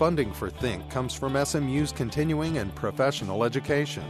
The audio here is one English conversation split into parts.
Funding for Think comes from SMU's continuing and professional education.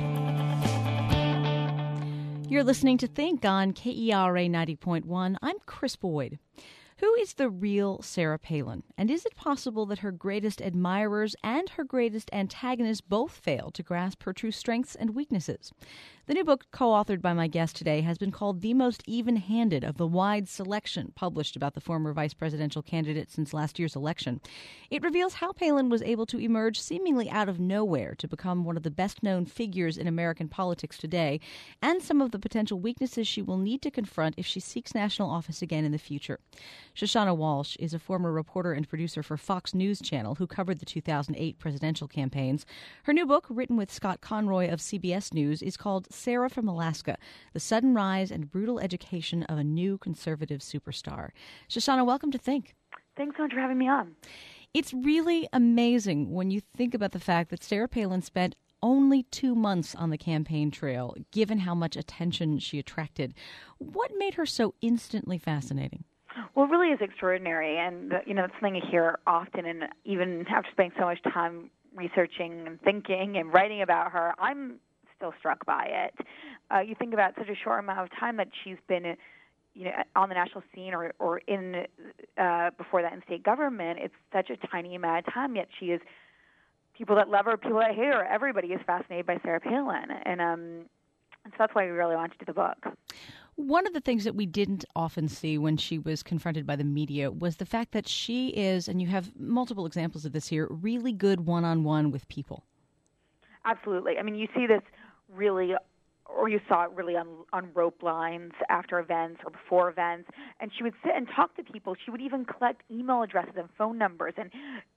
You're listening to Think on KERA 90.1. I'm Chris Boyd. Who is the real Sarah Palin? And is it possible that her greatest admirers and her greatest antagonists both failed to grasp her true strengths and weaknesses? The new book, co-authored by my guest today, has been called the most even-handed of the wide selection published about the former vice presidential candidate since last year's election. It reveals how Palin was able to emerge seemingly out of nowhere to become one of the best-known figures in American politics today, and some of the potential weaknesses she will need to confront if she seeks national office again in the future. Shoshana Walsh is a former reporter and producer for Fox News Channel who covered the 2008 presidential campaigns. Her new book, written with Scott Conroy of CBS News, is called Sarah from Alaska, The Sudden Rise and Brutal Education of a New Conservative Superstar. Shoshana, welcome to Think. Thanks so much for having me on. It's really amazing when you think about the fact that Sarah Palin spent only 2 months on the campaign trail, given how much attention she attracted. What made her so instantly fascinating? Well, it really is extraordinary, and it's something you hear often, and even after spending so much time researching and thinking and writing about her, I'm still struck by it. You think about such a short amount of time that she's been, on the national scene or in before that in state government. It's such a tiny amount of time, yet she is people that love her, people that hate her. Everybody is fascinated by Sarah Palin, and so that's why we really wanted to do the book. One of the things that we didn't often see when she was confronted by the media was the fact that she is, and you have multiple examples of this here, really good one-on-one with people. Absolutely. I mean, you see this really, or you saw it really on rope lines after events or before events, and she would sit and talk to people. She would even collect email addresses and phone numbers, and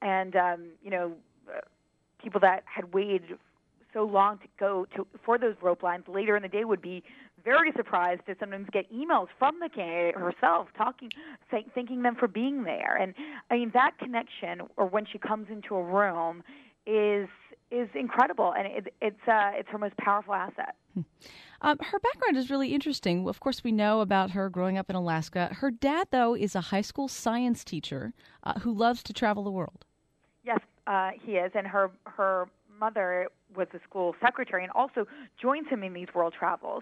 people that had waited so long to go for those rope lines later in the day would be very surprised to sometimes get emails from the candidate herself thanking them for being there. And I mean, that connection, or when she comes into a room, is incredible, and it's her most powerful asset. Her background is really interesting. Of course, we know about her growing up in Alaska. Her dad, though, is a high school science teacher who loves to travel the world. Yes, he is, and her mother was the school secretary and also joins him in these world travels.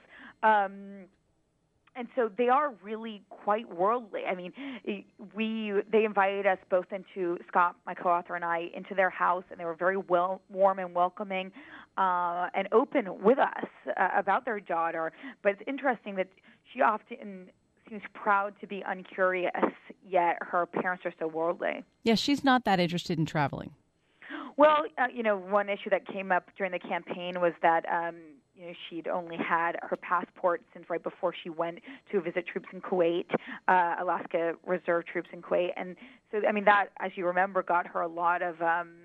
And so they are really quite worldly. I mean, they invited us both into, Scott, my co-author, and I, into their house, and they were very warm and welcoming and open with us about their daughter. But it's interesting that she often seems proud to be uncurious, yet her parents are so worldly. Yeah, she's not that interested in traveling. Well, one issue that came up during the campaign was that, she'd only had her passport since right before she went to visit troops in Kuwait, Alaska Reserve troops in Kuwait. And so, I mean, that, as you remember, got her a lot of,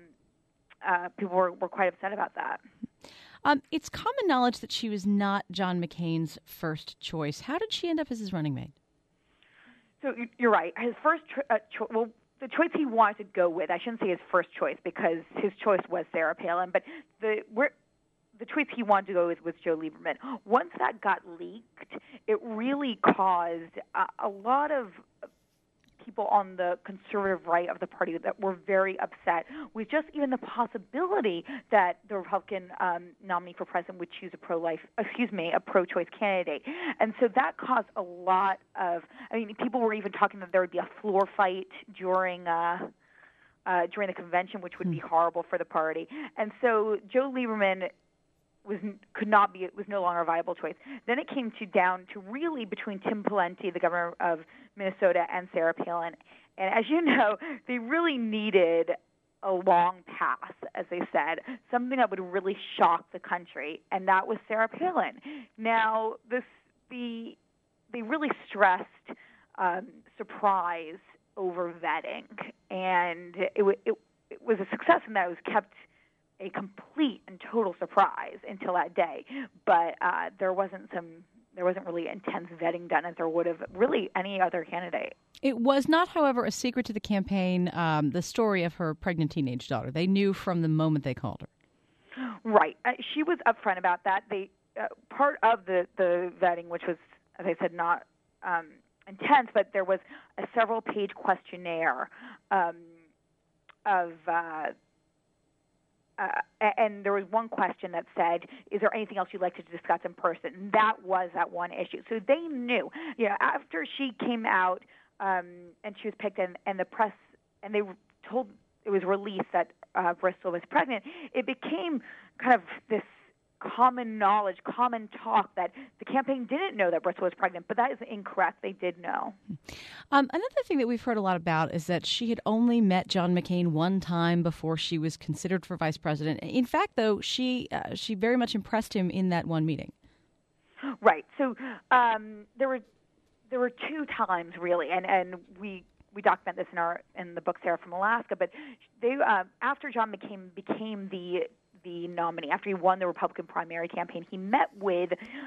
people were quite upset about that. It's common knowledge that she was not John McCain's first choice. How did she end up as his running mate? So you're right. His first the choice he wanted to go with, I shouldn't say his first choice because his choice was Sarah Palin, but the choice he wanted to go with was Joe Lieberman. Once that got leaked, it really caused a lot of people on the conservative right of the party that were very upset with just even the possibility that the Republican nominee for president would choose a pro-choice candidate. And so that caused a lot of, people were even talking that there would be a floor fight during the convention, which would be horrible for the party. And so Joe Lieberman was no longer a viable choice. Then it came down to really between Tim Pawlenty, the governor of Minnesota, and Sarah Palin. And as you know, they really needed a long pass, as they said, something that would really shock the country, and that was Sarah Palin. Now, they really stressed surprise over vetting, and it was a success in that it was kept a complete and total surprise until that day. But there wasn't really intense vetting done as there would have really any other candidate. It was not, however, a secret to the campaign, the story of her pregnant teenage daughter. They knew from the moment they called her. Right. She was upfront about that. Part of the vetting, which was, as I said, not intense, but there was a several-page questionnaire and there was one question that said, is there anything else you'd like to discuss in person? And that was that one issue. So they knew, after she came out and she was picked, and the press, and they told, it was released that Bristol was pregnant, it became kind of this common knowledge, common talk that the campaign didn't know that Bristol was pregnant, but that is incorrect. They did know. Another thing that we've heard a lot about is that she had only met John McCain one time before she was considered for vice president. In fact, though, she very much impressed him in that one meeting. Right. So there were two times really, and we document this in the book Sarah from Alaska. But they after John McCain became the nominee, after he won the Republican primary campaign, he met with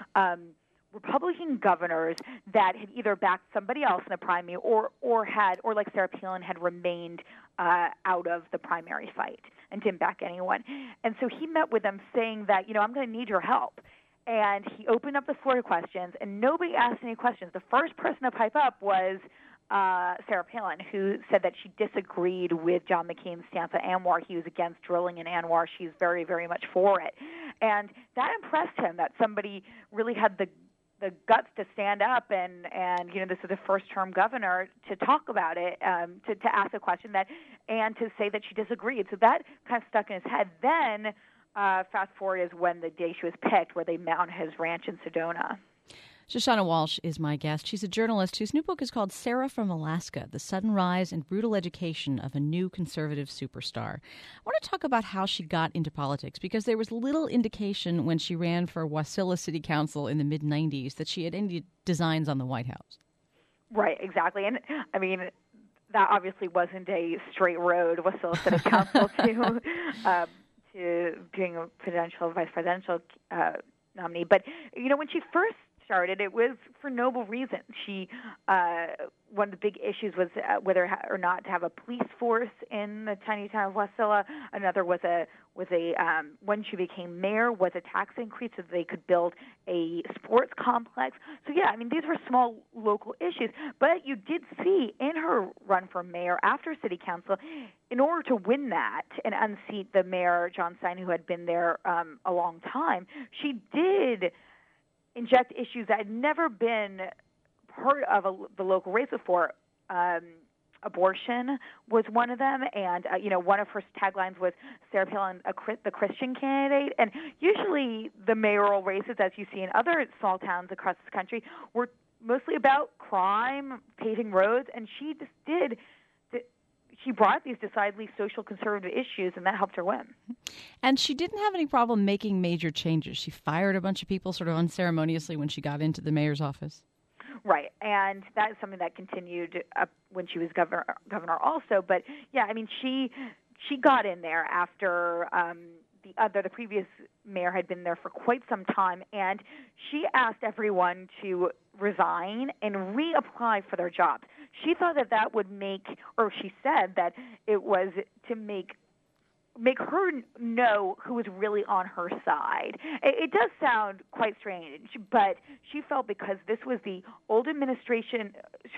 Republican governors that had either backed somebody else in the primary or like Sarah Palin had remained out of the primary fight and didn't back anyone. And so he met with them saying that, I'm going to need your help. And he opened up the floor to questions, and nobody asked any questions. The first person to pipe up was Sarah Palin, who said that she disagreed with John McCain's stance on ANWR. He was against drilling in ANWR. She's very, very much for it. And that impressed him, that somebody really had the guts to stand up and this is a first-term governor, to talk about it, to ask a question and to say that she disagreed. So that kind of stuck in his head. Then fast forward is when the day she was picked, where they met on his ranch in Sedona. Shoshana Walsh is my guest. She's a journalist whose new book is called Sarah from Alaska, The Sudden Rise and Brutal Education of a New Conservative Superstar. I want to talk about how she got into politics, because there was little indication when she ran for Wasilla City Council in the mid-'90s that she had any designs on the White House. Right, exactly. And, I mean, that obviously wasn't a straight road, Wasilla City Council, to being a vice presidential nominee. But, when she first started, it was for noble reasons. She one of the big issues was whether or not to have a police force in the tiny town of Wasilla. Another was when she became mayor, was a tax increase so they could build a sports complex. So these were small local issues, but you did see in her run for mayor after city council, in order to win that and unseat the mayor John Stein, who had been there a long time, she did inject issues that had never been part of the local race before. Abortion was one of them, and one of her taglines was Sarah Palin, the Christian candidate. And usually the mayoral races, as you see in other small towns across this country, were mostly about crime, paving roads, and she just did. She brought these decidedly social conservative issues, and that helped her win. And she didn't have any problem making major changes. She fired a bunch of people sort of unceremoniously when she got into the mayor's office. Right, and that is something that continued when she was governor also. But she got in there after the previous mayor had been there for quite some time, and she asked everyone to resign and reapply for their jobs. She thought that would she said that it was to make her know who was really on her side. It does sound quite strange, but she felt because this was the old administration's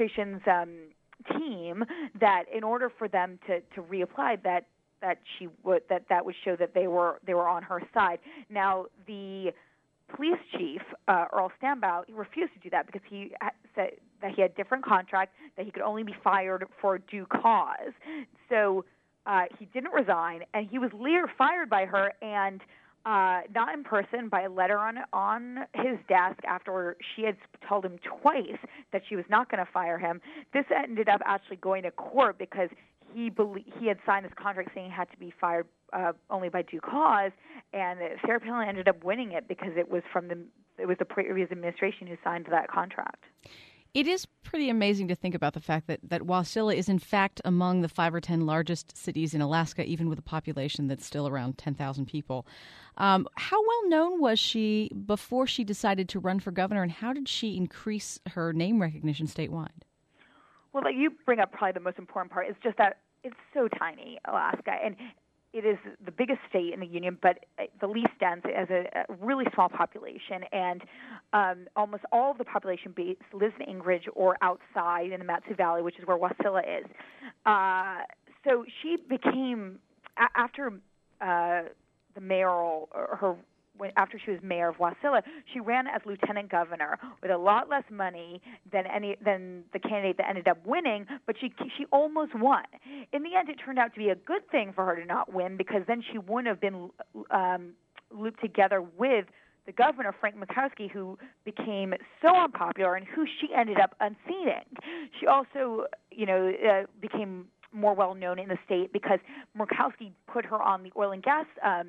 team, that in order for them to reapply, that would show that they were on her side. Now, the police chief, Earl Stambaugh, he refused to do that because he said that he had different contract, that he could only be fired for due cause. So he didn't resign, and he was later fired by her, and not in person, by a letter on his desk after she had told him twice that she was not going to fire him. This ended up actually going to court because he had signed this contract saying he had to be fired only by due cause, and Sarah Palin ended up winning it because it was the previous administration who signed that contract. It is pretty amazing to think about the fact that Wasilla is, in fact, among the 5 or 10 largest cities in Alaska, even with a population that's still around 10,000 people. How well known was she before she decided to run for governor, and how did she increase her name recognition statewide? Well, you bring up probably the most important part. It's just that it's so tiny, Alaska, and it is the biggest state in the union, but the least dense, as a really small population, and almost all of the population base lives in Anchorage or outside in the Mat-Su Valley, which is where Wasilla is. So she became, after the mayoral, after she was mayor of Wasilla, she ran as lieutenant governor with a lot less money than the candidate that ended up winning, but she almost won. In the end, it turned out to be a good thing for her to not win, because then she wouldn't have been looped together with the governor, Frank Murkowski, who became so unpopular and who she ended up unseating. She also, became more well-known in the state because Murkowski put her on the oil and gas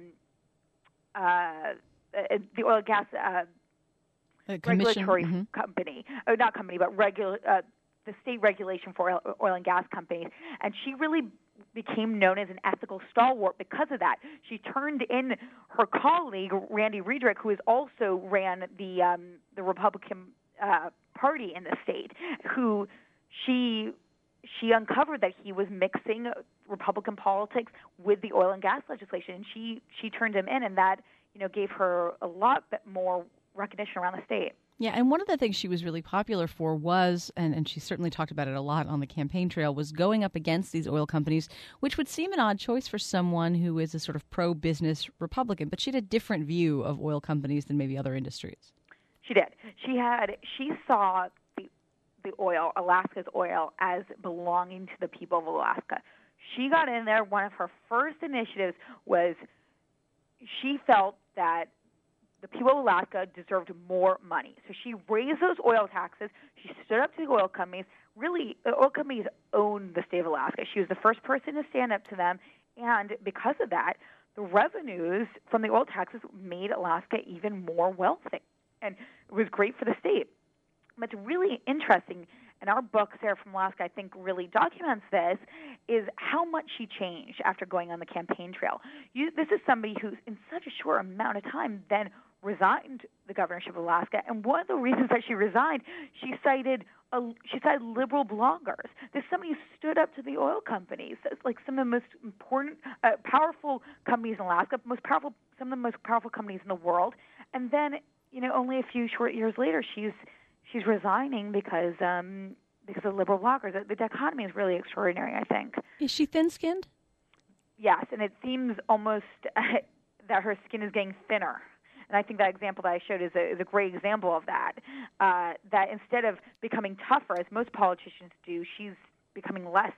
regulatory company, not company, but the state regulation for oil and gas companies, and she really became known as an ethical stalwart because of that. She turned in her colleague Randy Riedrich, who also ran the Republican Party in the state, who she uncovered that he was mixing Republican politics with the oil and gas legislation, and she turned him in, and that gave her a lot more recognition around the state. Yeah, and one of the things she was really popular for was, and she certainly talked about it a lot on the campaign trail, was going up against these oil companies, which would seem an odd choice for someone who is a sort of pro-business Republican, but she had a different view of oil companies than maybe other industries. She did. She saw the oil, Alaska's oil, as belonging to the people of Alaska. She got in there. One of her first initiatives was she felt that the people of Alaska deserved more money. So she raised those oil taxes. She stood up to the oil companies. Really, the oil companies own the state of Alaska. She was the first person to stand up to them. And because of that, the revenues from the oil taxes made Alaska even more wealthy. And it was great for the state. What's really interesting, and our book, Sarah from Alaska, I think really documents this, is how much she changed after going on the campaign trail. This is somebody who, in such a short amount of time, then resigned the governorship of Alaska. And one of the reasons that she resigned, she cited liberal bloggers. There's somebody who stood up to the oil companies, like some of the most important, powerful companies in Alaska, some of the most powerful companies in the world. And then, only a few short years later, she's resigning because of liberal bloggers. The dichotomy is really extraordinary, I think. Is she thin-skinned? Yes, and it seems almost that her skin is getting thinner. And I think that example that I showed is a great example of that. That instead of becoming tougher, as most politicians do, she's becoming less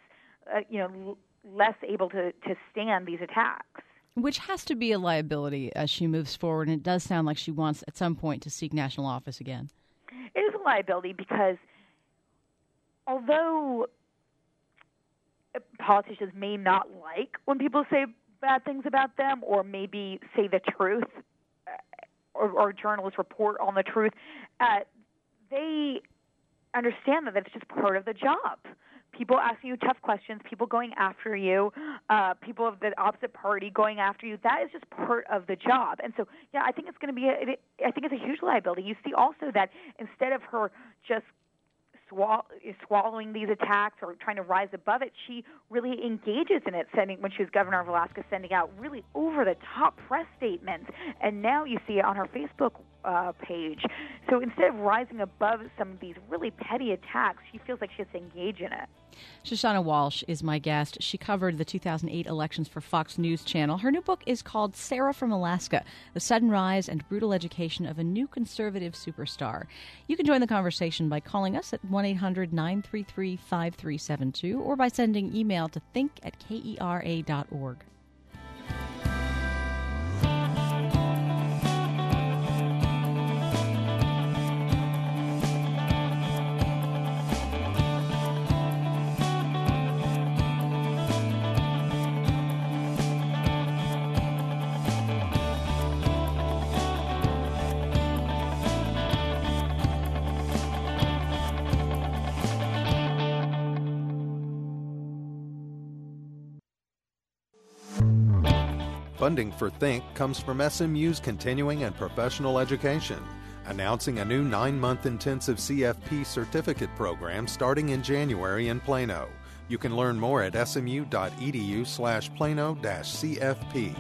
able to stand these attacks. Which has to be a liability as she moves forward, and it does sound like she wants at some point to seek national office again. It is a liability because although politicians may not like when people say bad things about them or maybe say the truth or journalists report on the truth, they understand that it's just part of the job. People asking you tough questions, people going after you, people of the opposite party going after you, that is just part of the job. And so, yeah, I think it's going to be I think it's a huge liability. You see also that instead of her just swallowing these attacks or trying to rise above it, she really engages in it, when she was governor of Alaska, sending out really over-the-top press statements. And now you see it on her Facebook page. So instead of rising above some of these really petty attacks, she feels like she has to engage in it. Shoshana Walsh is my guest. She covered the 2008 elections for Fox News Channel. Her new book is called Sarah from Alaska, The Sudden Rise and Brutal Education of a New Conservative Superstar. You can join the conversation by calling us at 1-800-933-5372 or by sending email to think@kera.org. Funding for Think comes from SMU's continuing and professional education, announcing a new 9-month intensive CFP certificate program starting in January in Plano. You can learn more at smu.edu/Plano-CFP.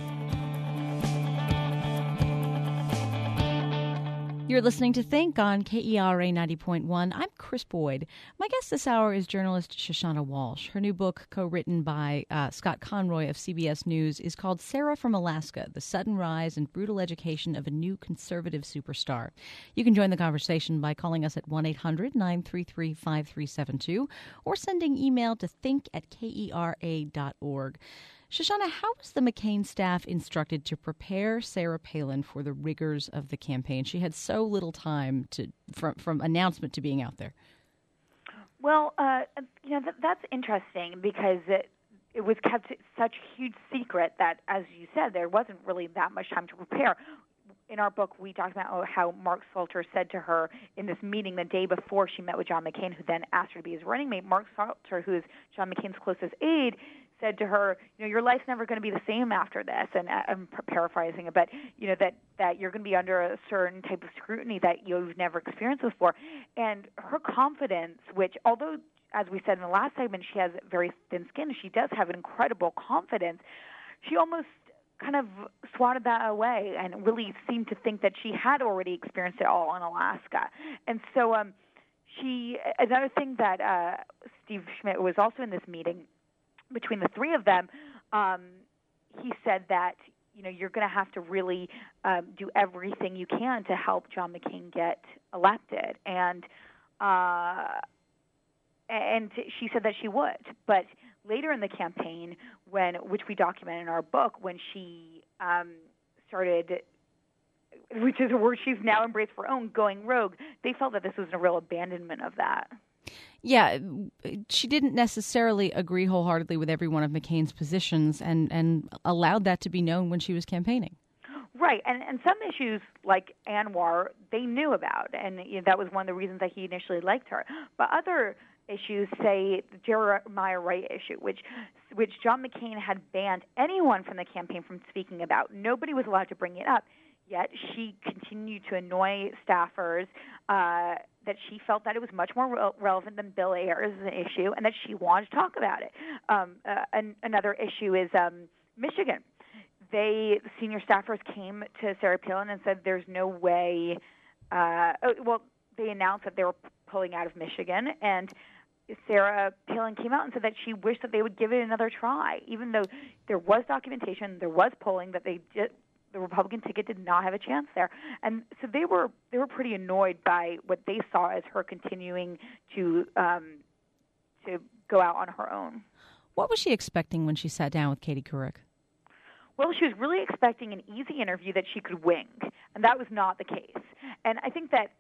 You're listening to Think on KERA 90.1. I'm Chris Boyd. My guest this hour is journalist Shoshana Walsh. Her new book, co-written by Scott Conroy of CBS News, is called Sarah from Alaska, The Sudden Rise and Brutal Education of a New Conservative Superstar. You can join the conversation by calling us at 1-800-933-5372 or sending email to think@kera.org. Shoshana, how was the McCain staff instructed to prepare Sarah Palin for the rigors of the campaign? She had so little time from announcement to being out there. Well, that's interesting because it was kept such huge secret that, as you said, there wasn't really that much time to prepare. In our book, we talked about how Mark Salter said to her in this meeting the day before she met with John McCain, who then asked her to be his running mate. Mark Salter, who is John McCain's closest aide, said to her, your life's never going to be the same after this. And I'm paraphrasing it, but, that you're going to be under a certain type of scrutiny that you've never experienced before. And her confidence, which, although, as we said in the last segment, she has very thin skin, she does have an incredible confidence. She almost kind of swatted that away and really seemed to think that she had already experienced it all in Alaska. And so another thing that Steve Schmidt was also in this meeting, between the three of them, he said that, you're going to have to really do everything you can to help John McCain get elected. And she said that she would. But later in the campaign, which we document in our book, when she started, which is a word she's now embraced for her own, going rogue, they felt that this was a real abandonment of that. Yeah, she didn't necessarily agree wholeheartedly with every one of McCain's positions and allowed that to be known when she was campaigning. Right, and some issues like Anwar, they knew about, and that was one of the reasons that he initially liked her. But other issues, say the Jeremiah Wright issue, which John McCain had banned anyone from the campaign from speaking about. Nobody was allowed to bring it up, yet she continued to annoy staffers that she felt that it was much more relevant than Bill Ayers' issue, and that she wanted to talk about it. Another issue is Michigan. The senior staffers came to Sarah Palin and said there's no way they announced that they were pulling out of Michigan, and Sarah Palin came out and said that she wished that they would give it another try, even though there was documentation, there was polling that the Republican ticket did not have a chance there. And so they were pretty annoyed by what they saw as her continuing to go out on her own. What was she expecting when she sat down with Katie Couric? Well, she was really expecting an easy interview that she could wing, and that was not the case. And I think that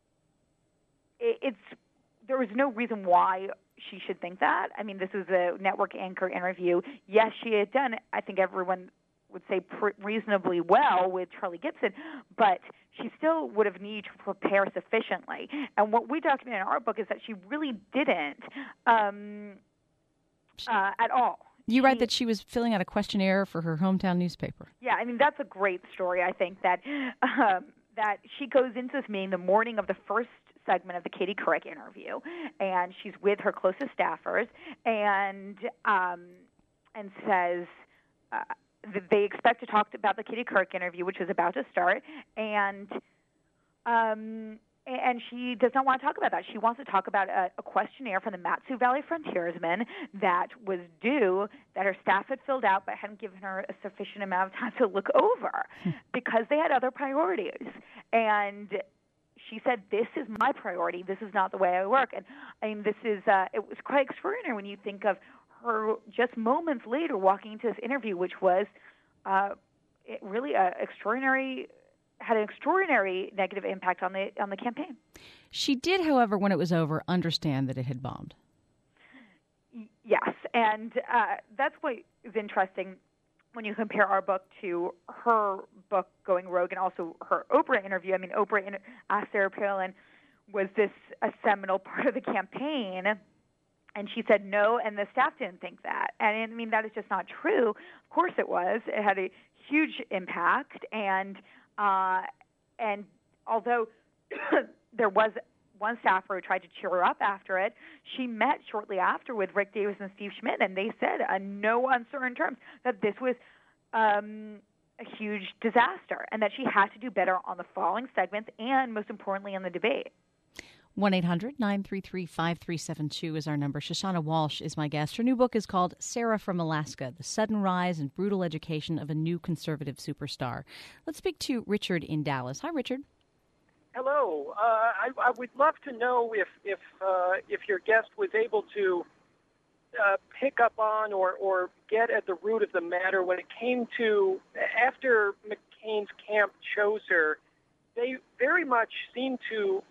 there was no reason why she should think that. I mean, this was a network anchor interview. Yes, she had done, I think everyone would say reasonably well with Charlie Gibson, but she still would have needed to prepare sufficiently. And what we document in our book is that she really didn't at all. You write that she was filling out a questionnaire for her hometown newspaper. Yeah, I mean, that's a great story, I think, that that she goes into this meeting the morning of the first segment of the Katie Couric interview, and she's with her closest staffers, and says they expect to talk about the Katie Couric interview, which is about to start, and she does not want to talk about that. She wants to talk about a questionnaire from the Mat-Su Valley frontiersmen that was due, that her staff had filled out but hadn't given her a sufficient amount of time to look over because they had other priorities. And she said, this is my priority. This is not the way I work. And I mean, this is it was quite extraordinary when you think of her just moments later walking into this interview, which was really had an extraordinary negative impact on the campaign. She did, however, when it was over, understand that it had bombed. Yes, and that's what is interesting when you compare our book to her book, Going Rogue, and also her Oprah interview. I mean, Oprah asked Sarah Palin, was this a seminal part of the campaign? And she said no, and the staff didn't think that. And I mean, that is just not true. Of course it was. It had a huge impact, and although there was one staffer who tried to cheer her up after it, she met shortly after with Rick Davis and Steve Schmidt, and they said in no uncertain terms that this was a huge disaster and that she had to do better on the following segments and, most importantly, on the debate. 1-800-933-5372 is our number. Shoshana Walsh is my guest. Her new book is called Sarah from Alaska, The Sudden Rise and Brutal Education of a New Conservative Superstar. Let's speak to Richard in Dallas. Hi, Richard. Hello. I would love to know if your guest was able to pick up on or get at the root of the matter when it came to, after McCain's camp chose her, they very much seemed to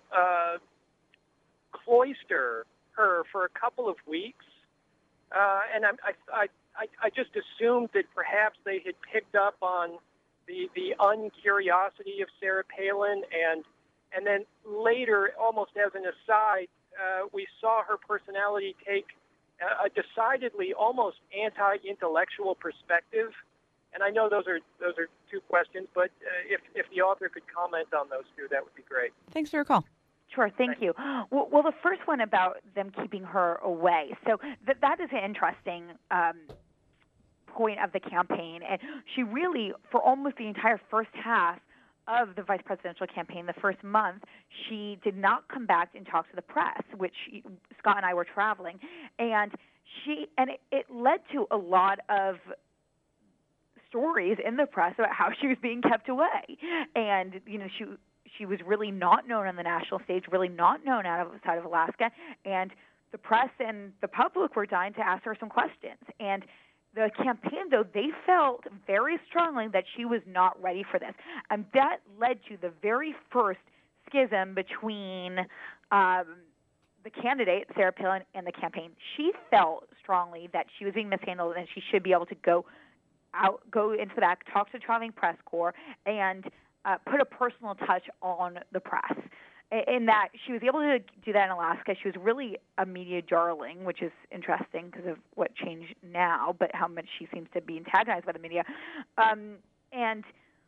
cloister her for a couple of weeks, and I just assumed that perhaps they had picked up on the uncuriosity of Sarah Palin, and then later, almost as an aside, we saw her personality take a decidedly almost anti-intellectual perspective. And I know those are two questions, but if the author could comment on those two, that would be great. Thanks for your call. Sure, thank you. Well, the first one about them keeping her away. So that is an interesting point of the campaign. And she really, for almost the entire first half of the vice presidential campaign, the first month, she did not come back and talk to the press, which Scott and I were traveling. And it led to a lot of stories in the press about how she was being kept away. And, she was really not known on the national stage, really not known outside of Alaska, and the press and the public were dying to ask her some questions. And the campaign, though, they felt very strongly that she was not ready for this. And that led to the very first schism between the candidate, Sarah Palin, and the campaign. She felt strongly that she was being mishandled and she should be able to go into the back, talk to the traveling press corps, and put a personal touch on the press. In that she was able to do that in Alaska. She was really a media darling, which is interesting because of what changed now, but how much she seems to be antagonized by the media. And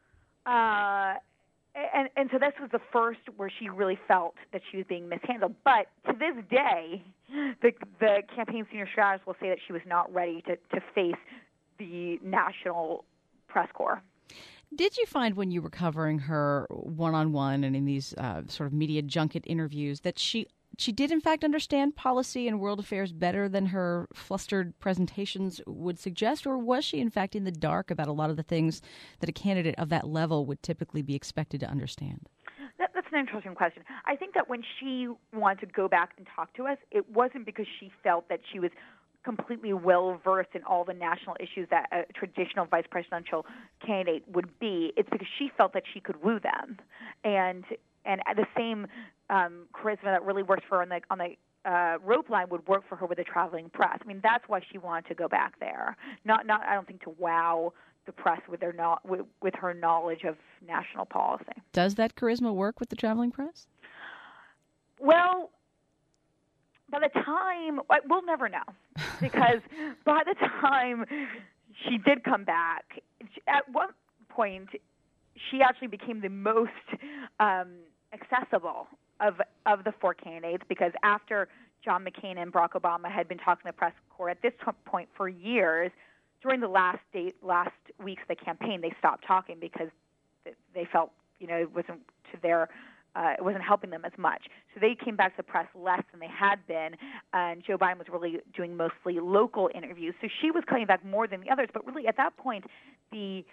so this was the first where she really felt that she was being mishandled. But to this day, the campaign senior strategist will say that she was not ready to face the national press corps. Did you find when you were covering her one-on-one and in these sort of media junket interviews that she did in fact understand policy and world affairs better than her flustered presentations would suggest, or was she in fact in the dark about a lot of the things that a candidate of that level would typically be expected to understand? That's an interesting question. I think that when she wanted to go back and talk to us, it wasn't because she felt that she was completely well-versed in all the national issues that a traditional vice presidential candidate would be. It's because she felt that she could woo them. And the same charisma that really works for her on the rope line would work for her with the traveling press. I mean, that's why she wanted to go back there. Not I don't think to wow the press with her knowledge of national policy. Does that charisma work with the traveling press? Well, by the time, we'll never know, because by the time she did come back, at one point, she actually became the most accessible of the four candidates, because after John McCain and Barack Obama had been talking to the press corps at this point for years, during the last weeks of the campaign, they stopped talking because they felt, it wasn't to their it wasn't helping them as much. So they came back to the press less than they had been, and Joe Biden was really doing mostly local interviews. So she was cutting back more than the others. But really, at that point, the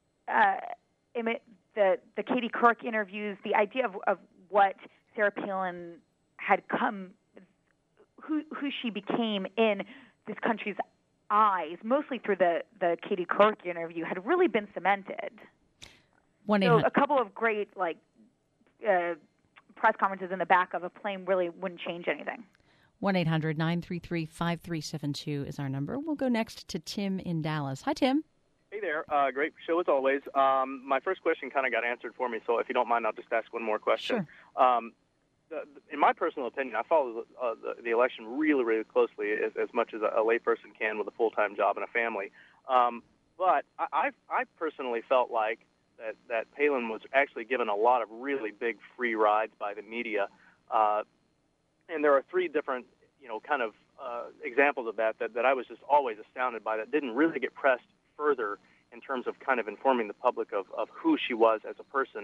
Katie Couric interviews, the idea of what Sarah Palin had come, who she became in this country's eyes, mostly through the Katie Couric interview, had really been cemented. So a couple of great, press conferences in the back of a plane really wouldn't change anything. 1-800-933-5372 is our number. We'll go next to Tim in Dallas. Hi, Tim. Hey there. Great show as always. My first question kind of got answered for me, so if you don't mind, I'll just ask one more question. Sure. In my personal opinion, I follow the election really, really closely, as much as a layperson can with a full-time job and a family. But I personally felt like that Palin was actually given a lot of really big free rides by the media. And there are three different, examples of that I was just always astounded by, that didn't really get pressed further in terms of kind of informing the public of who she was as a person.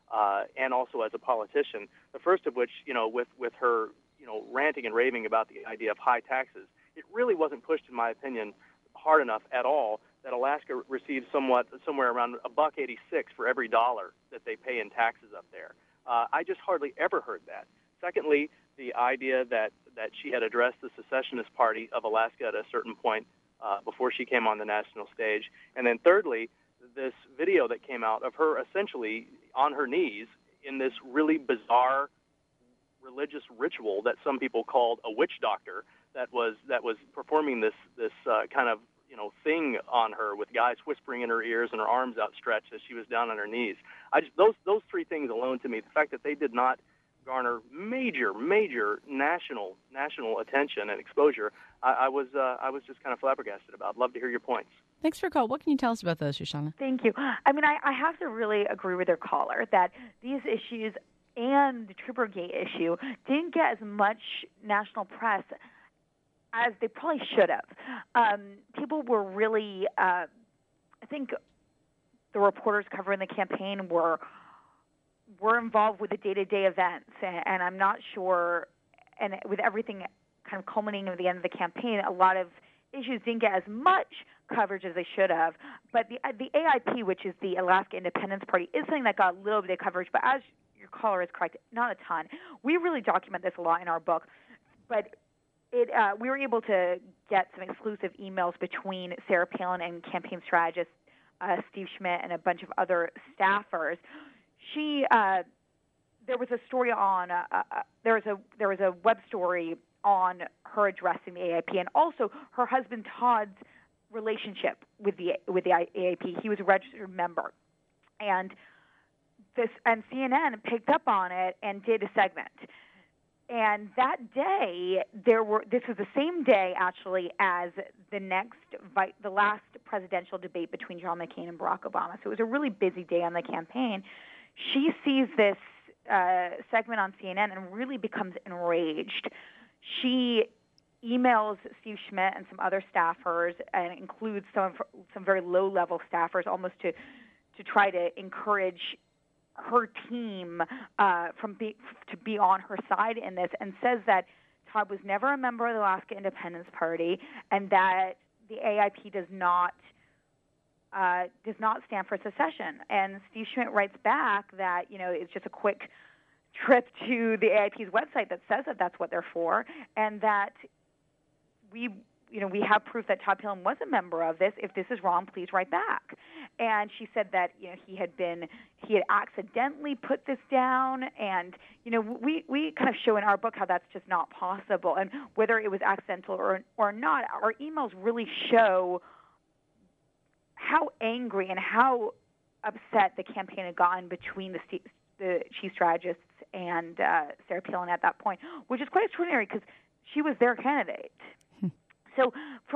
and also as a politician. The first of which, with her, ranting and raving about the idea of high taxes, it really wasn't pushed, in my opinion, hard enough at all that Alaska receives somewhere around $1.86 for every dollar that they pay in taxes up there. I just hardly ever heard that. Secondly, the idea that she had addressed the secessionist party of Alaska at a certain point before she came on the national stage. And then thirdly, this video that came out of her essentially on her knees in this really bizarre religious ritual that some people called a witch doctor that was performing this kind of thing on her with guys whispering in her ears and her arms outstretched as she was down on her knees. Those three things alone, to me, the fact that they did not garner major national attention and exposure, I was just kind of flabbergasted about. Love to hear your points. Thanks for your call. What can you tell us about those, Shoshana? Thank you. I mean, I have to really agree with their caller that these issues and the Troopergate issue didn't get as much national press as they probably should have. People were really, I think the reporters covering the campaign were involved with the day-to-day events, and I'm not sure, and with everything kind of culminating at the end of the campaign, a lot of issues didn't get as much coverage as they should have. But the AIP, which is the Alaska Independence Party, is something that got a little bit of coverage, but as your caller is correct, not a ton. We really document this a lot in our book, but we were able to get some exclusive emails between Sarah Palin and campaign strategist Steve Schmidt and a bunch of other staffers. There was a story on there was a web story on her addressing the AIP, and also her husband Todd's relationship with the AIP. He was a registered member, and CNN picked up on it and did a segment. And that day, this was the same day, actually, as the last presidential debate between John McCain and Barack Obama. So it was a really busy day on the campaign. She sees this segment on CNN and really becomes enraged. She emails Steve Schmidt and some other staffers, and includes some very low-level staffers, almost to try to encourage her team to be on her side in this, and says that Todd was never a member of the Alaska Independence Party, and that the AIP does not stand for secession. And Steve Schmidt writes back that it's just a quick trip to the AIP's website that says that that's what they're for, and that we have proof that Todd Palin was a member of this. If this is wrong, please write back. And she said that he had accidentally put this down, and we kind of show in our book how that's just not possible, and whether it was accidental or not, our emails really show how angry and how upset the campaign had gotten between the chief strategists and Sarah Palin at that point, which is quite extraordinary because she was their candidate. So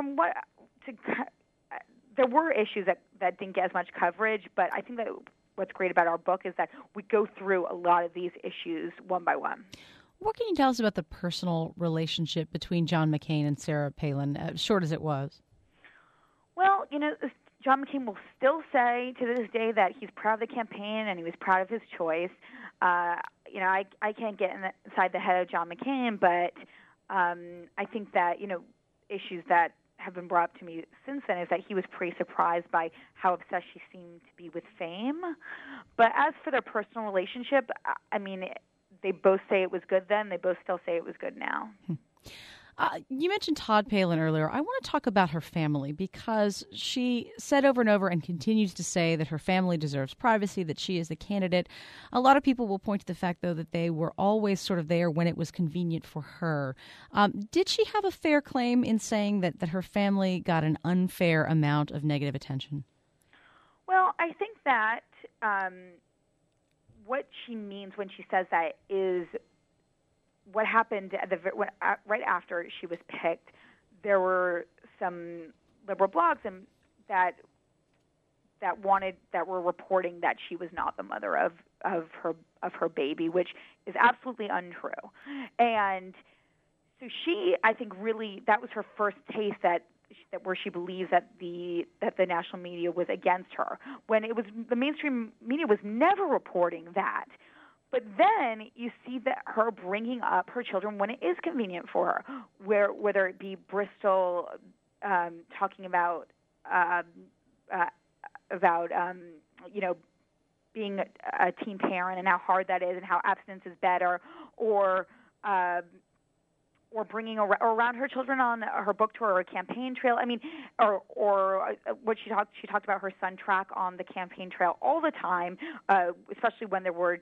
there were issues that didn't get as much coverage, but I think that what's great about our book is that we go through a lot of these issues one by one. What can you tell us about the personal relationship between John McCain and Sarah Palin, as short as it was? Well, John McCain will still say to this day that he's proud of the campaign and he was proud of his choice. I can't get inside the head of John McCain, but I think that, issues that have been brought up to me since then is that he was pretty surprised by how obsessed she seemed to be with fame. But as for their personal relationship, I mean, they both say it was good then. They both still say it was good now. You mentioned Todd Palin earlier. I want to talk about her family because she said over and over and continues to say that her family deserves privacy, that she is the candidate. A lot of people will point to the fact, though, that they were always sort of there when it was convenient for her. Did she have a fair claim in saying that her family got an unfair amount of negative attention? Well, I think that what she means when she says that is what happened right after she was picked. There were some liberal blogs that were reporting that she was not the mother of her baby, which is absolutely untrue. And so she, I think, really that was her first taste that where she believes that the national media was against her, when it was the mainstream media was never reporting that. But then you see that her bringing up her children when it is convenient for her, whether it be Bristol talking about being a teen parent and how hard that is and how abstinence is better, or bringing around her children on her book tour or campaign trail. I mean, or what she talked about her son Track on the campaign trail all the time, especially when there were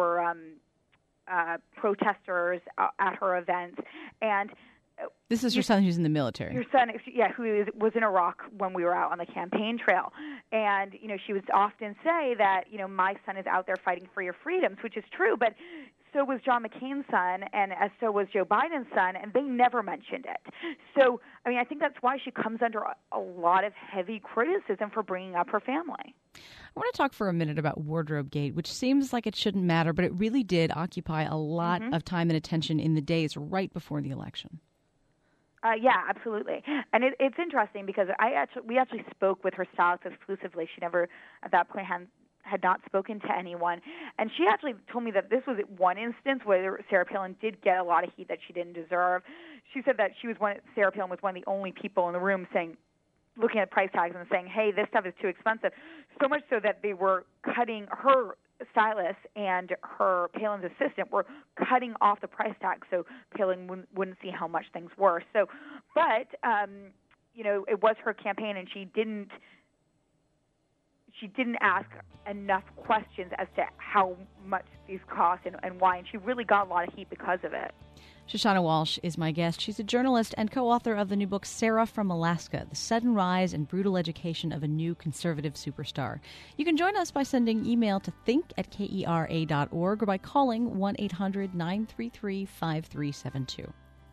protesters at her events. And this is your son who's in the military. Your son, yeah, who was in Iraq when we were out on the campaign trail. And, she would often say that, my son is out there fighting for your freedoms, which is true, but so was John McCain's son, and so was Joe Biden's son, and they never mentioned it. So, I think that's why she comes under a lot of heavy criticism for bringing up her family. I want to talk for a minute about Wardrobe Gate, which seems like it shouldn't matter, but it really did occupy a lot of time and attention in the days right before the election. Yeah, absolutely. And it's interesting because we actually spoke with her stylist exclusively. She never, at that point, had not spoken to anyone. And she actually told me that this was one instance where Sarah Palin did get a lot of heat that she didn't deserve. She said that Sarah Palin was one of the only people in the room looking at price tags and saying, hey, this stuff is too expensive. So much so that they were cutting her stylist and her Palin's assistant were cutting off the price tag so Palin wouldn't see how much things were. So, but it was her campaign, and she didn't ask enough questions as to how much these cost and why, and she really got a lot of heat because of it. Shoshana Walsh is my guest. She's a journalist and co-author of the new book, Sarah from Alaska, The Sudden Rise and Brutal Education of a New Conservative Superstar. You can join us by sending email to think@kera.org or by calling 1-800-933-5372.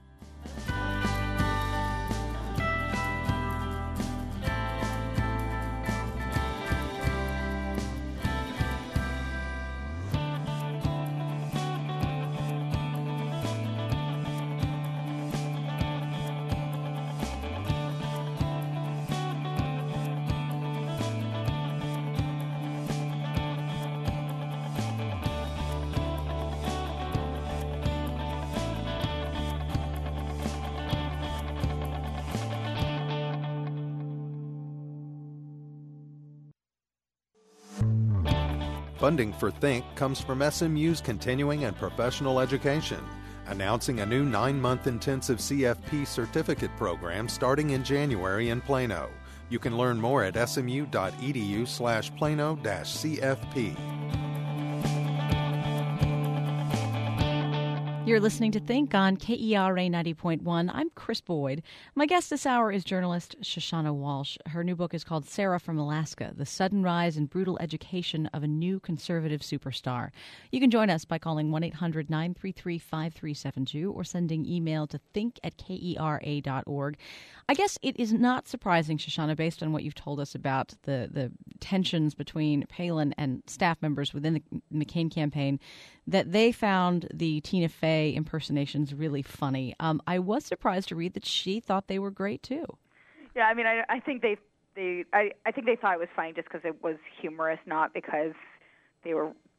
Funding for Think comes from SMU's continuing and professional education, announcing a new 9-month intensive CFP certificate program starting in January in Plano. You can learn more at smu.edu/Plano-CFP. You're listening to Think on KERA 90.1. I'm Chris Boyd. My guest this hour is journalist Shoshana Walsh. Her new book is called Sarah from Alaska, The Sudden Rise and Brutal Education of a New Conservative Superstar. You can join us by calling 1-800-933-5372 or sending email to think@kera.org. I guess it is not surprising, Shoshana, based on what you've told us about the tensions between Palin and staff members within the McCain campaign, that they found the Tina Fey impersonations really funny. I was surprised to read that she thought they were great too. Yeah, I think they thought it was funny just because it was humorous, not because they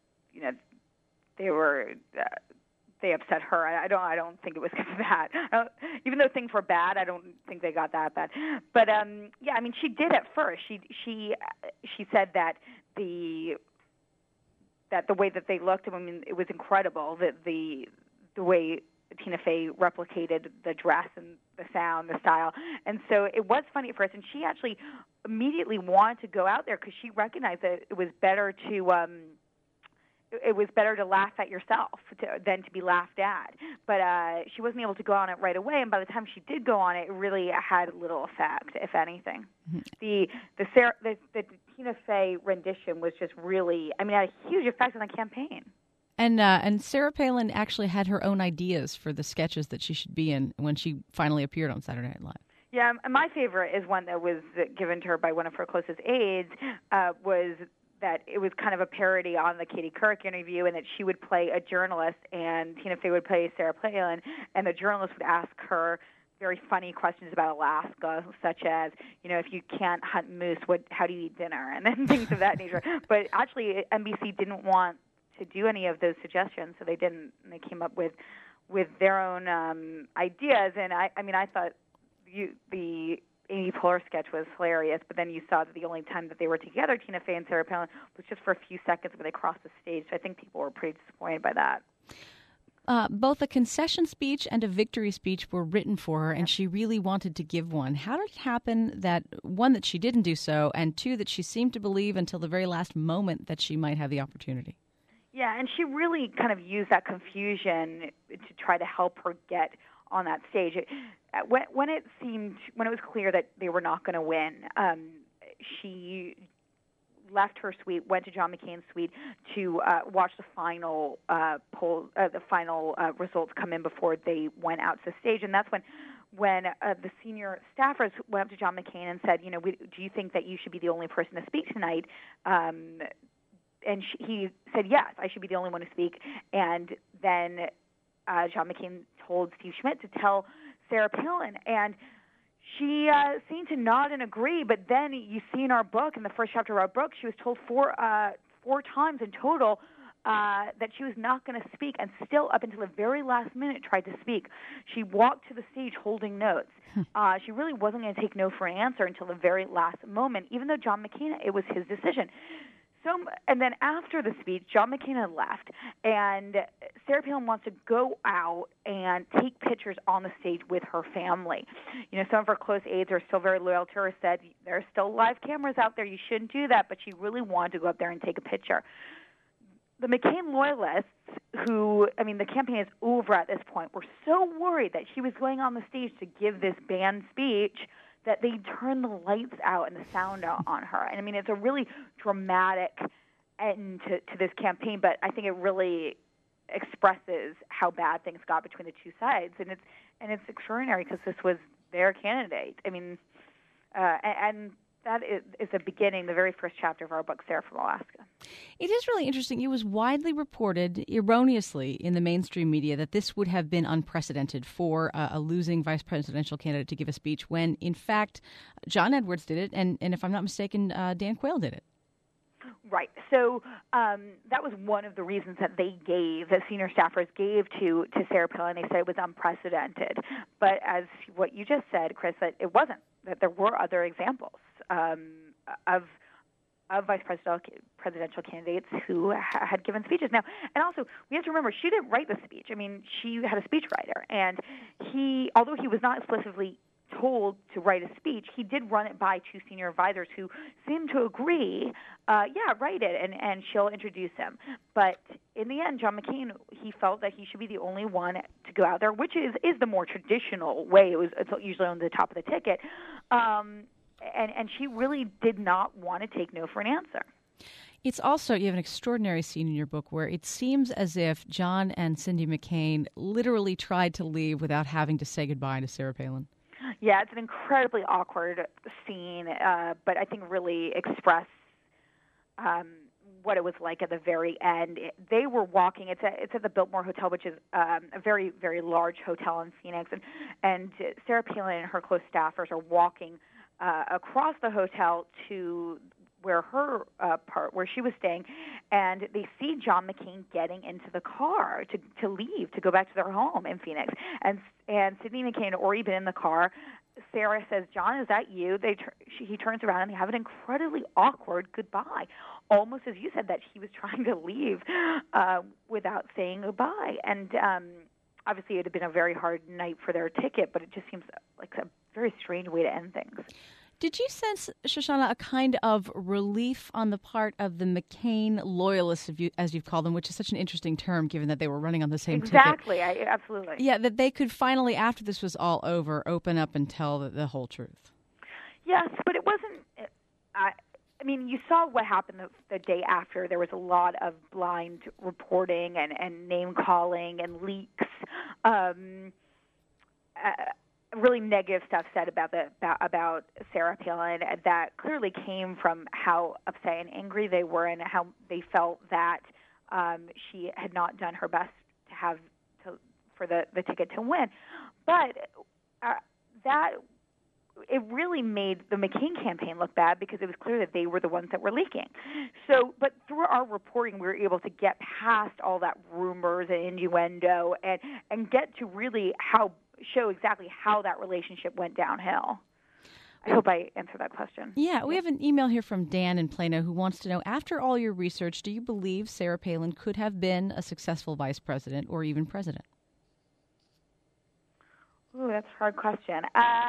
upset her. I don't think it was because of that. Even though things were bad, I don't think they got that bad. But she did at first. She said that the way that they looked, it was incredible. The way Tina Fey replicated the dress and the sound, the style. And so it was funny at first. And she actually immediately wanted to go out there because she recognized that it was better to laugh at yourself than to be laughed at. But she wasn't able to go on it right away. And by the time she did go on it, it really had little effect, if anything. The Tina Fey rendition was just really, had a huge effect on the campaign. And Sarah Palin actually had her own ideas for the sketches that she should be in when she finally appeared on Saturday Night Live. Yeah, my favorite is one that was given to her by one of her closest aides, was that it was kind of a parody on the Katie Couric interview, and that she would play a journalist and Tina Fey would play Sarah Palin, and the journalist would ask her very funny questions about Alaska, such as, if you can't hunt moose, how do you eat dinner, and then things of that nature. But actually, NBC didn't want to do any of those suggestions, so they didn't. And they came up with their own ideas. And I thought the Amy Poehler sketch was hilarious, but then you saw that the only time that they were together, Tina Fey and Sarah Palin, was just for a few seconds when they crossed the stage. So I think people were pretty disappointed by that. Both a concession speech and a victory speech were written for her, and she really wanted to give one. How did it happen that, one, that she didn't do so, and two, that she seemed to believe until the very last moment that she might have the opportunity? Yeah, and she really kind of used that confusion to try to help her get on that stage. When it was clear that they were not going to win, she left her suite, went to John McCain's suite to watch the final results come in before they went out to the stage. And that's when the senior staffers went up to John McCain and said, do you think that you should be the only person to speak tonight? And he said, yes, I should be the only one to speak. And then John McCain told Steve Schmidt to tell Sarah Palin, and she seemed to nod and agree. But then you see in our book, in the first chapter of our book, she was told four times in total that she was not going to speak, and still up until the very last minute tried to speak. She walked to the stage holding notes. She really wasn't going to take no for an answer until the very last moment, even though John McCain, it was his decision. And then after the speech, John McCain had left, and Sarah Palin wants to go out and take pictures on the stage with her family. Some of her close aides are still very loyal to her, said, there are still live cameras out there, you shouldn't do that, but she really wanted to go up there and take a picture. The McCain loyalists, the campaign is over at this point, were so worried that she was going on the stage to give this banned speech that they turned the lights out and the sound out on her. And it's a really dramatic end to this campaign, but I think it really expresses how bad things got between the two sides. And it's extraordinary because this was their candidate. And that is the beginning, the very first chapter of our book, Sarah from Alaska. It is really interesting. It was widely reported, erroneously, in the mainstream media that this would have been unprecedented for a losing vice presidential candidate to give a speech when, in fact, John Edwards did it, and if I'm not mistaken, Dan Quayle did it. Right. So that was one of the reasons that the senior staffers gave to Sarah Palin. They said it was unprecedented. But as what you just said, Chris, that it wasn't, that there were other examples of vice presidential candidates who had given speeches. Now, and also, we have to remember, she didn't write the speech. She had a speechwriter, and although he was not explicitly told to write a speech, he did run it by two senior advisors who seemed to agree, write it, and she'll introduce him. But in the end, John McCain, he felt that he should be the only one to go out there, which is the more traditional way. It's usually on the top of the ticket. And she really did not want to take no for an answer. It's also, you have an extraordinary scene in your book where it seems as if John and Cindy McCain literally tried to leave without having to say goodbye to Sarah Palin. Yeah, it's an incredibly awkward scene, but I think really expressed what it was like at the very end. They were walking. It's at the Biltmore Hotel, which is a very, very large hotel in Phoenix, and Sarah Palin and her close staffers are walking across the hotel to where her part, where she was staying, and they see John McCain getting into the car to leave, to go back to their home in Phoenix. And Sidney McCain had already been in the car. Sarah says, "John, is that you?" He turns around and they have an incredibly awkward goodbye, almost as you said, that he was trying to leave without saying goodbye. And obviously it had been a very hard night for their ticket, but it just seems like a very strange way to end things. Did you sense, Shoshana, a kind of relief on the part of the McCain loyalists, as you've called them, which is such an interesting term given that they were running on the same ticket? Exactly, absolutely. Yeah, that they could finally, after this was all over, open up and tell the whole truth. Yes, but it wasn't... you saw what happened the day after. There was a lot of blind reporting and name-calling and leaks. Really negative stuff said about Sarah Palin that clearly came from how upset and angry they were and how they felt that she had not done her best for the ticket to win. But that it really made the McCain campaign look bad because it was clear that they were the ones that were leaking. So, but through our reporting, we were able to get past all that rumors and innuendo and get to really show exactly how that relationship went downhill. I hope I answered that question. Yeah, we have an email here from Dan in Plano who wants to know, after all your research, do you believe Sarah Palin could have been a successful vice president or even president? Ooh, that's a hard question.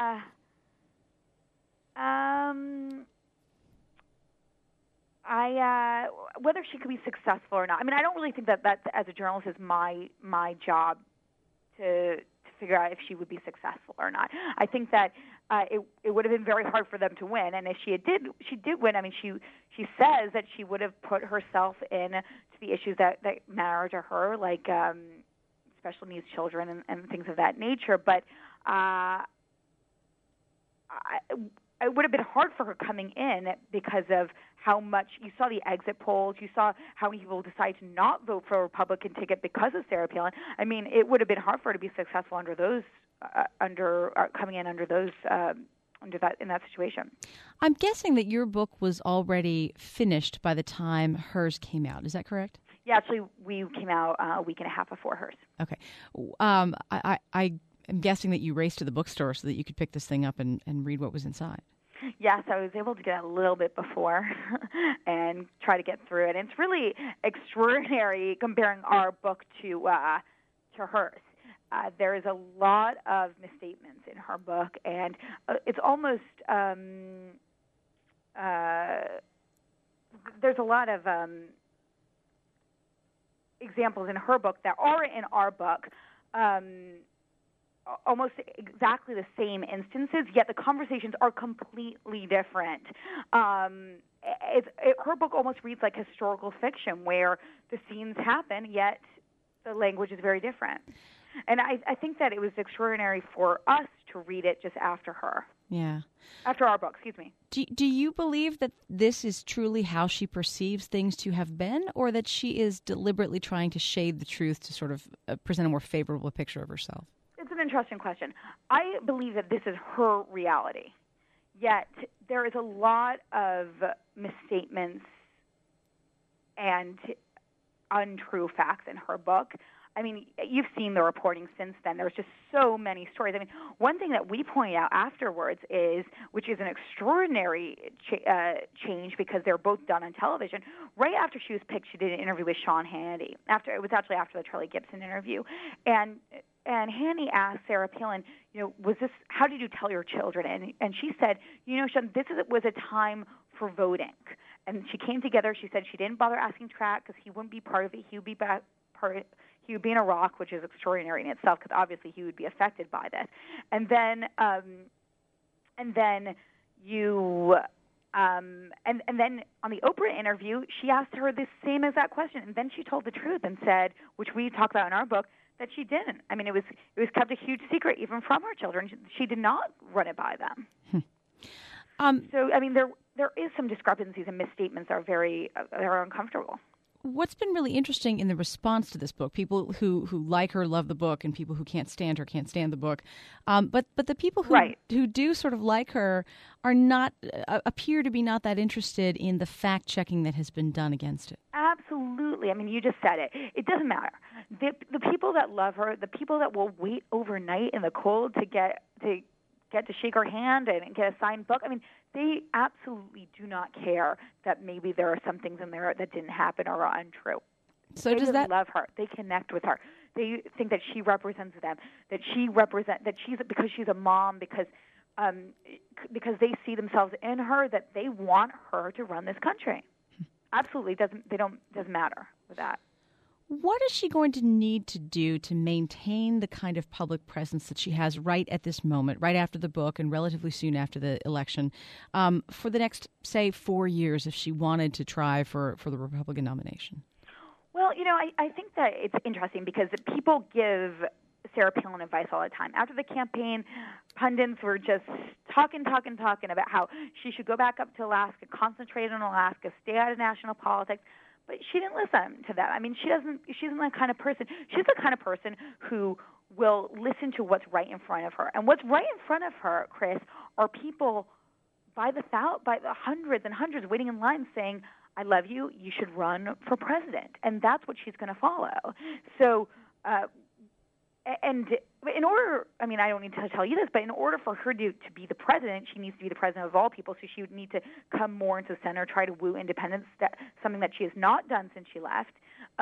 Whether she could be successful or not. I mean, I don't really think that as a journalist is my job to figure out if she would be successful or not. I think that it would have been very hard for them to win, and if she did win. I mean, she says that she would have put herself in to the issues that matter to her, like special needs children and things of that nature. But it would have been hard for her coming in because of how much you saw the exit polls, you saw how many people decided to not vote for a Republican ticket because of Sarah Palin. I mean, it would have been hard for her to be successful under those, coming in under those, in that situation. I'm guessing that your book was already finished by the time hers came out. Is that correct? Yeah, actually, we came out a week and a half before hers. Okay. I'm guessing that you raced to the bookstore so that you could pick this thing up and read what was inside. Yes, I was able to get a little bit before and try to get through it. And it's really extraordinary comparing our book to hers. There is a lot of misstatements in her book, and it's almost there's a lot of examples in her book that are in our book. Almost exactly the same instances, yet the conversations are completely different. Her book almost reads like historical fiction, where the scenes happen, yet the language is very different. And I think that it was extraordinary for us to read it just after her. Yeah. After our book, excuse me. Do you believe that this is truly how she perceives things to have been, or that she is deliberately trying to shade the truth to sort of present a more favorable picture of herself? It's an interesting question. I believe that this is her reality, yet there is a lot of misstatements and untrue facts in her book. I mean, you've seen the reporting since then. There's just so many stories. I mean, one thing that we point out afterwards which is an extraordinary change because they're both done on television. Right after she was picked, she did an interview with Sean Hannity. It was actually after the Charlie Gibson interview, and Hannity asked Sarah Palin, how did you tell your children? And she said, Sean, was a time for voting. And she came together. She said she didn't bother asking Track because he wouldn't be part of it. He would be in Iraq, which is extraordinary in itself because obviously he would be affected by this. And then on the Oprah interview, she asked her the same exact question, and then she told the truth and said, which we talk about in our book, that she didn't. I mean, it was kept a huge secret even from her children. She did not run it by them. So, I mean, there is some discrepancies and misstatements that are uncomfortable. What's been really interesting in the response to this book, people who like her love the book, and people who can't stand her can't stand the book, but the people who do sort of like her are not appear to be not that interested in the fact checking that has been done against it. Absolutely. I mean, you just said it. It doesn't matter. The people that love her, the people that will wait overnight in the cold to get to shake her hand and get a signed book. I mean, they absolutely do not care that maybe there are some things in there that didn't happen or are untrue. So they does just that love her? They connect with her. They think that she represents them. That because she's a mom. Because they see themselves in her. That they want her to run this country. Absolutely doesn't matter with that. What is she going to need to do to maintain the kind of public presence that she has right at this moment, right after the book and relatively soon after the election, for the next, say, 4 years if she wanted to try for the Republican nomination? Well, I think that it's interesting because people give Sarah Palin advice all the time. After the campaign, pundits were just talking about how she should go back up to Alaska, concentrate on Alaska, stay out of national politics. But she didn't listen to that. I mean, she isn't that kind of person. She's the kind of person who will listen to what's right in front of her. And what's right in front of her, Chris, are people by the hundreds and hundreds waiting in line saying, I love you, you should run for president. And that's what she's going to follow. So, and in order, I mean, I don't need to tell you this, but in order for her to be the president, she needs to be the president of all people. So she would need to come more into the center, try to woo independence, something that she has not done since she left,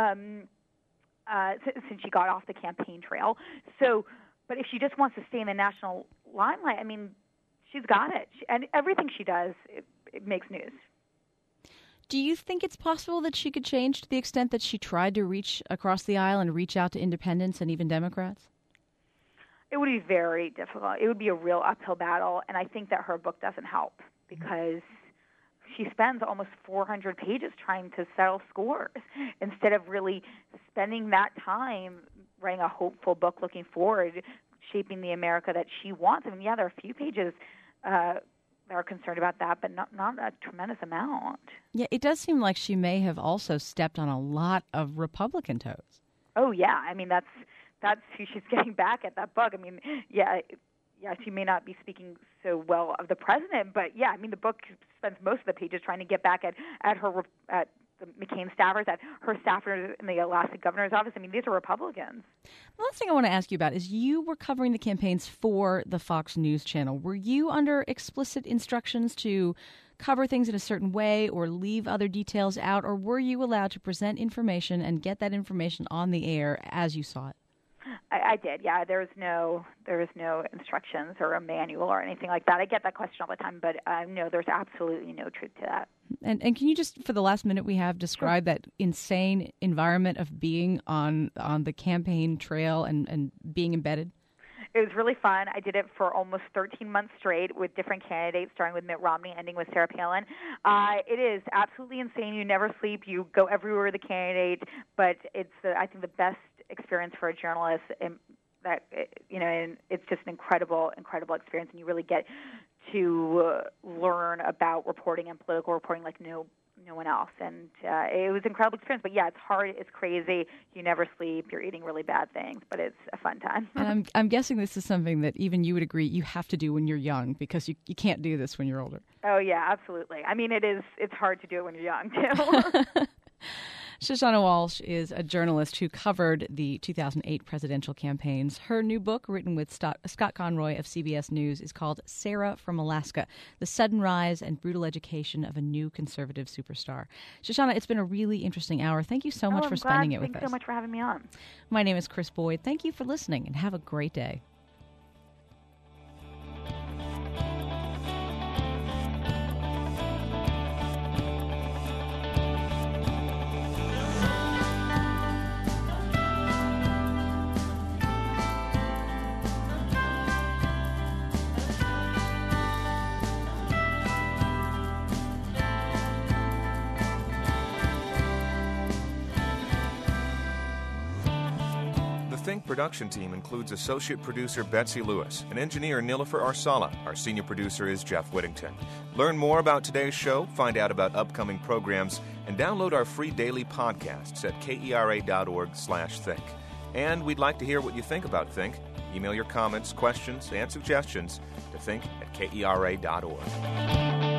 since she got off the campaign trail. So, but if she just wants to stay in the national limelight, I mean, she's got it. And everything she does, it makes news. Do you think it's possible that she could change to the extent that she tried to reach across the aisle and reach out to independents and even Democrats? It would be very difficult. It would be a real uphill battle, and I think that her book doesn't help because she spends almost 400 pages trying to settle scores instead of really spending that time writing a hopeful book looking forward, shaping the America that she wants. I mean, yeah, there are a few pages that are concerned about that, but not a tremendous amount. Yeah, it does seem like she may have also stepped on a lot of Republican toes. Oh, yeah. I mean, that's who she's getting back at that book. I mean, yeah, she may not be speaking so well of the president, but yeah, I mean, the book spends most of the pages trying to get back at the McCain staffers, at her staffers in the Alaska governor's office. I mean, these are Republicans. The last thing I want to ask you about is you were covering the campaigns for the Fox News Channel. Were you under explicit instructions to cover things in a certain way or leave other details out, or were you allowed to present information and get that information on the air as you saw it? I did, yeah. There was no instructions or a manual or anything like that. I get that question all the time, but no, there's absolutely no truth to that. And can you just, for the last minute we have, describe that insane environment of being on the campaign trail and being embedded? It was really fun. I did it for almost 13 months straight with different candidates, starting with Mitt Romney, ending with Sarah Palin. It is absolutely insane. You never sleep. You go everywhere with the candidate, but it's, I think, the best experience for a journalist. And it's just an incredible experience, and you really get to learn about reporting and political reporting like no one else. And it was an incredible experience. But yeah, it's hard, it's crazy. You never sleep. You're eating really bad things, but it's a fun time. And I'm guessing this is something that even you would agree you have to do when you're young, because you can't do this when you're older. Oh yeah, absolutely. I mean, it's hard to do it when you're young too. Shoshana Walsh is a journalist who covered the 2008 presidential campaigns. Her new book, written with Scott Conroy of CBS News, is called Sarah from Alaska, The Sudden Rise and Brutal Education of a New Conservative Superstar. Shoshana, it's been a really interesting hour. Thank you so much for spending it with us. Thanks so much for having me on. My name is Chris Boyd. Thank you for listening, and have a great day. The Think production team includes associate producer Betsy Lewis and engineer Nilofer Arsala. Our senior producer is Jeff Whittington. Learn more about today's show, find out about upcoming programs, and download our free daily podcasts at kera.org/think. And we'd like to hear what you think about Think. Email your comments, questions, and suggestions to think@kera.org.